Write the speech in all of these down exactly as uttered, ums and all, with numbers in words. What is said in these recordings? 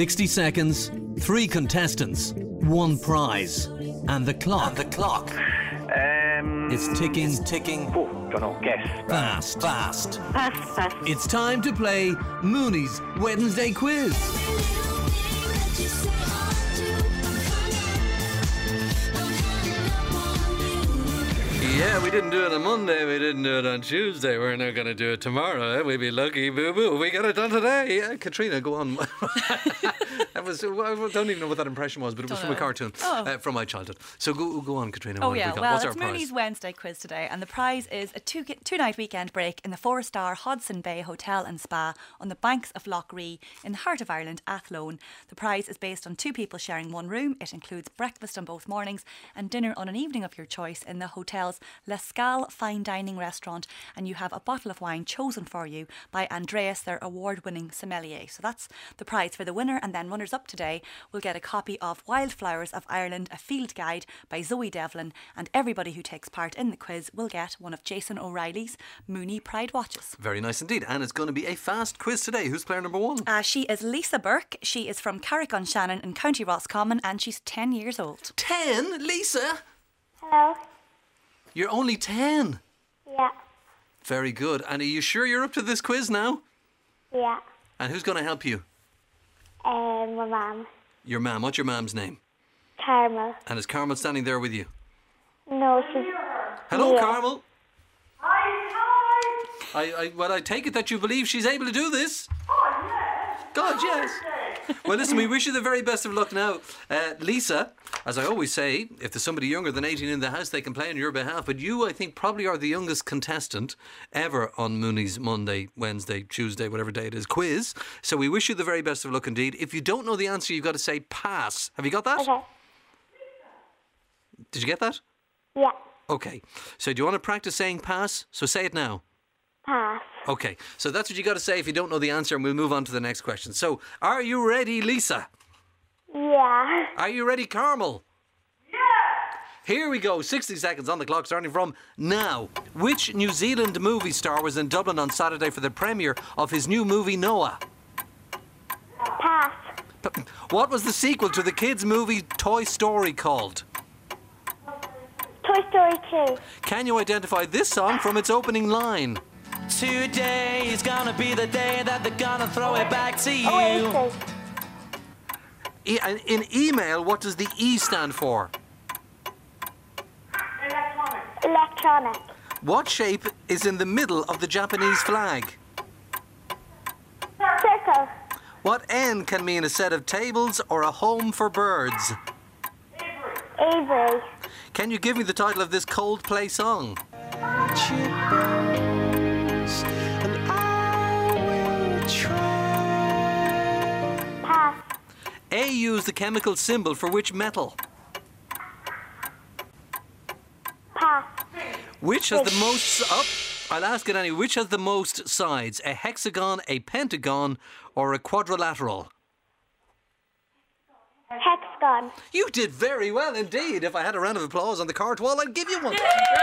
sixty seconds, three contestants, one prize. And the clock. And the clock. Um, It's ticking. It's ticking. oh, don't know. Guess. Fast. Fast. Pass, pass. It's time to play Mooney's Wednesday quiz. Yeah, we didn't do it on Monday, we didn't do it on Tuesday, we're not going to do it tomorrow, eh? We'd be lucky, boo-boo. We got it done today. Yeah, Katrina, go on. That was, I don't even know what that impression was, but it was Don't from a know. cartoon Oh. uh, from my childhood. So go, go on, Katrina. Oh what have yeah, we got? well What's it's our prize? Mooney's Wednesday quiz today, and the prize is a two two night weekend break in the four star Hodson Bay Hotel and Spa on the banks of Lough Ree in the heart of Ireland, Athlone. The prize is based on two people sharing one room. It includes breakfast on both mornings and dinner on an evening of your choice in the hotel's La Scale fine dining restaurant, and you have a bottle of wine chosen for you by Andreas, their award-winning sommelier. So that's the prize for the winner, and then runners up today will get a copy of Wildflowers of Ireland, a field guide by Zoe Devlin, and everybody who takes part in the quiz will get one of Jason O'Reilly's Mooney Pride watches. Very nice indeed. And it's going to be a fast quiz today. Who's player number one? Uh, she is Lisa Burke. She is from Carrick-on-Shannon in County Roscommon, and she's ten years old. Ten? Lisa? Hello. You're only ten. Yeah. Very good. And are you sure you're up to this quiz now? Yeah. And who's going to help you? Um, my mum. Your mum. What's your mum's name? Carmel. And is Carmel standing there with you? No, she's... Hello, Yeah. Carmel. I, I, well, I take it that you believe she's able to do this. Oh, yes. God, yes. Well, listen, we wish you the very best of luck now. Uh, Lisa, as I always say, if there's somebody younger than eighteen in the house, they can play on your behalf. But you, I think, probably are the youngest contestant ever on Mooney's Monday, Wednesday, Tuesday, whatever day it is, quiz. So we wish you the very best of luck indeed. If you don't know the answer, you've got to say pass. Have you got that? Okay. Did you get that? Yeah. Okay. So do you want to practice saying pass? So say it now. Pass. Okay, so that's what you got to say if you don't know the answer, and we'll move on to the next question. So, are you ready, Lisa? Yeah. Are you ready, Carmel? Yeah! Here we go, sixty seconds on the clock, starting from now. Which New Zealand movie star was in Dublin on Saturday for the premiere of his new movie, Noah? Pass. P- What was the sequel to the kids' movie Toy Story called? Toy Story two. Can you identify this song from its opening line? Today is gonna be the day that they're gonna throw it back to you. Oasis. E- and in email, what does the E stand for? Electronic. What shape is in the middle of the Japanese flag? Circle. What N can mean a set of tables or a home for birds? Avery. Can you give me the title of this Coldplay song? Pass. A use the chemical symbol for which metal? Pass. Which has the most... Oh, I'll ask it anyway. Which has the most sides? A hexagon, a pentagon, or a quadrilateral? Hexagon. You did very well indeed. If I had a round of applause on the card wall, I'd give you one.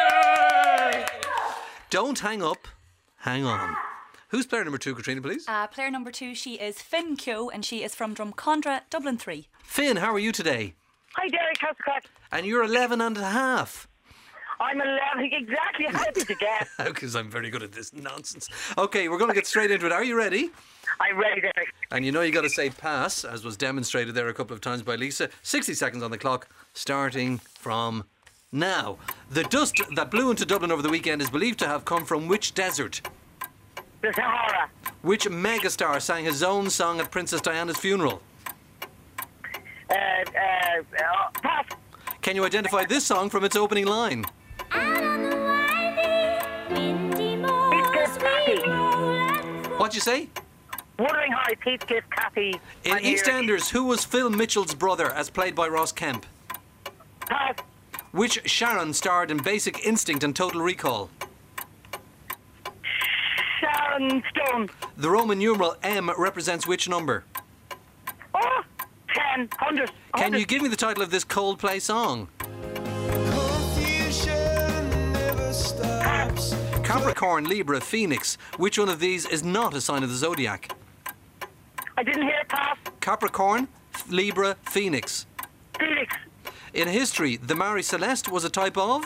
Don't hang up. Hang on. Who's player number two, Katrina, please? Uh, player number two, she is Finn Keogh, and she is from Drumcondra, Dublin three. Finn, how are you today? Hi, Derek. How's the crack? And you're eleven and a half. I'm eleven. Exactly. How did you guess? Because I'm very good at this nonsense. Okay, we're going to get straight into it. Are you ready? I'm ready, Derek. And you know you got to say pass, as was demonstrated there a couple of times by Lisa. sixty seconds on the clock, starting from now. The dust that blew into Dublin over the weekend is believed to have come from which desert? The Sahara. Which megastar sang his own song at Princess Diana's funeral? Uh, uh, uh, pass. Can you identify this song from its opening line? What'd you say? Wuthering Heights, Heathcliff, Cathy. In I'm here. EastEnders, who was Phil Mitchell's brother, as played by Ross Kemp? Pass. Which Sharon starred in Basic Instinct and Total Recall? Sharon Stone. The Roman numeral M represents which number? Oh, ten, hundred. Can you give me the title of this Coldplay song? Capricorn, Libra, Phoenix. Which one of these is not a sign of the zodiac? I didn't hear it, pass. Capricorn, Libra, Phoenix. Felix. In history, the Marie Celeste was a type of...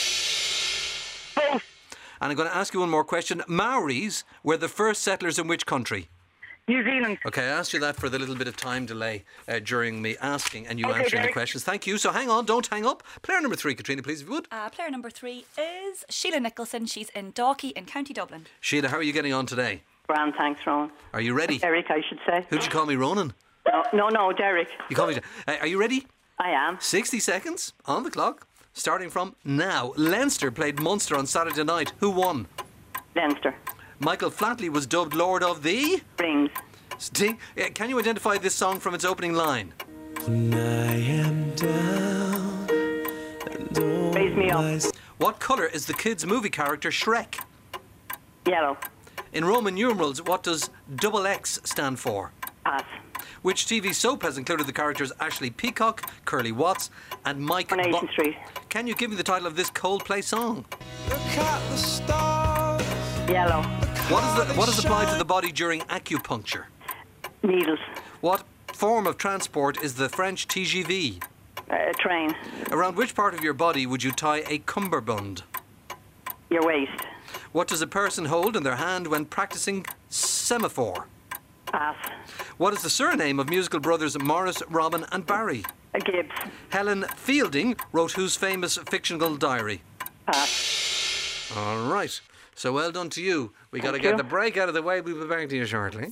Both. And I'm going to ask you one more question. Maoris were the first settlers in which country? New Zealand. Okay, I asked you that for the little bit of time delay uh, during me asking and you Okay, answering the Derek. questions. Thank you. So hang on, don't hang up. Player number three, Katrina, please, if you would. Uh, player number three is Sheila Nicholson. She's in Dalkey in County Dublin. Sheila, how are you getting on today? Grand, thanks, Ron. Are you ready? Derek, I should say. Who'd you call me, Ronan? No, no, no, Derek. You call me... Uh, are you ready? I am. sixty seconds on the clock, starting from now. Leinster played Munster on Saturday night. Who won? Leinster. Michael Flatley was dubbed Lord of the... Rings. Sting. Uh, Can you identify this song from its opening line? When I am down and all Raise me up. my What colour is the kids' movie character Shrek? Yellow. In Roman numerals, what does double X stand for? Pass. Which T V soap has included the characters Ashley Peacock, Curly Watts, and Mike... Coronation Bo- Street. Can you give me the title of this Coldplay song? Look at the stars. Yellow. What is the, what is applied to the body during acupuncture? Needles. What form of transport is the French T G V? Uh, train. Around which part of your body would you tie a cummerbund? Your waist. What does a person hold in their hand when practicing semaphore? Pass. What is the surname of musical brothers Morris, Robin and Barry? A Gibbs. Helen Fielding wrote whose famous fictional diary? Pass. All right. So well done to you. We got to Thank get you. the break out of the way. We'll be back to you shortly.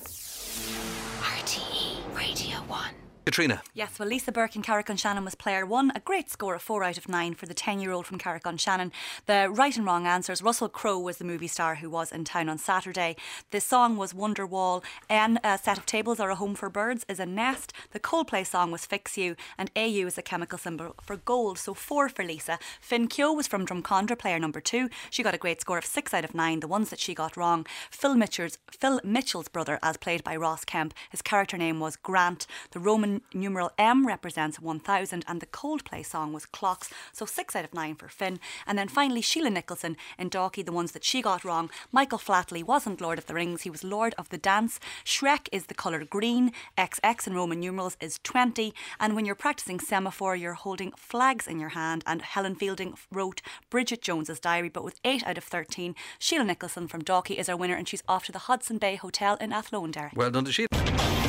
R T E Radio one. Katrina. Yes, well, Lisa Burke in Carrick-on-Shannon was player one. A great score of four out of nine for the ten-year-old from Carrick-on-Shannon. The right and wrong answers. Russell Crowe was the movie star who was in town on Saturday. The song was Wonderwall. N, a set of tables are a home for birds, is a nest. The Coldplay song was Fix You. And A U is a chemical symbol for gold. So four for Lisa. Finn Keogh was from Drumcondra, player number two. She got a great score of six out of nine. The ones that she got wrong. Phil Mitchell's, Phil Mitchell's brother, as played by Ross Kemp. His character name was Grant. The Roman numeral M represents one thousand and the Coldplay song was Clocks, so six out of nine for Finn. And then finally Sheila Nicholson in Dalkey, the ones that she got wrong. Michael Flatley wasn't Lord of the Rings, he was Lord of the Dance. Shrek is the colour green, X X in Roman numerals is twenty, and when you're practicing semaphore you're holding flags in your hand. And Helen Fielding wrote Bridget Jones's Diary, but with eight out of thirteen. Sheila Nicholson from Dalkey is our winner and she's off to the Hudson Bay Hotel in Athlone, Derek. Well done to Sheila.